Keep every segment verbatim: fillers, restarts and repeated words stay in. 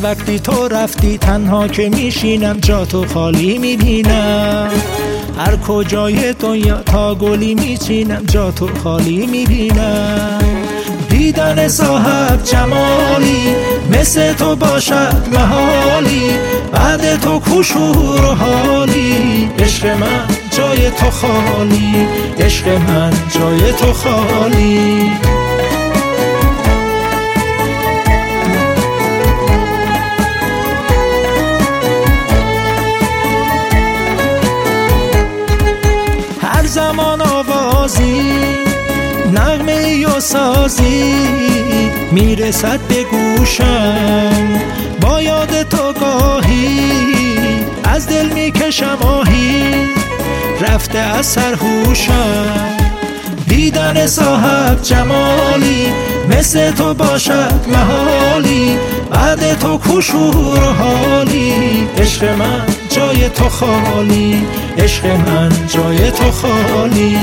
وقتی تو رفتی تنها که میشینم جا تو خالی میبینم. هر کجای دنیا تا گلی میچینم جا تو خالی میبینم. دیدن صاحب جمالی مثل تو باشد محالی، بعد تو کوشور و حالی. عشق من جای تو خالی، عشق من جای تو خالی. هر زمان آوازی نغمه و سازی میرسد به گوشم، با یاد تو گاهی از دل میکشم آهی، رفته از سرهوشم. دیدن صاحب جمالی مثل تو باشد محالی، بعد تو کوشور و حالی. عشق من جای تو خالی، عشق من جای تو خالی.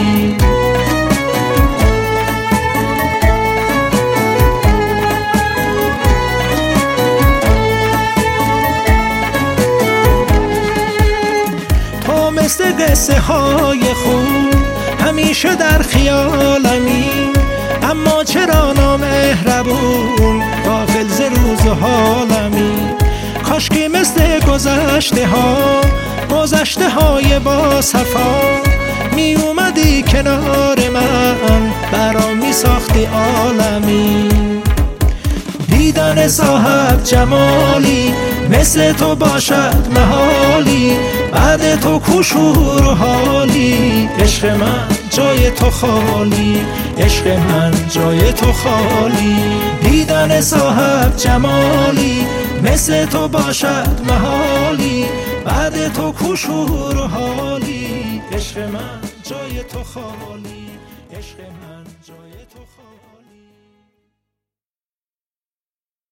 مثل قصه های خوب همیشه در خیالمی، اما چرا نامهربون غافل ز روز و حالمی. کاشکی مثل گذشته ها گذشته های با صفا می اومدی کنار من، برام می ساختی عالمی. دیدن صاحب جمالی مثل تو باشد محالی، بعد تو کوشور و حالی. عشق من جای تو خالی، عشق من جای تو خالی. دیدن صاحب جمالی مثل تو باشد محالی، بعد تو کوشور و حالی. عشق من جای تو خالی، عشق من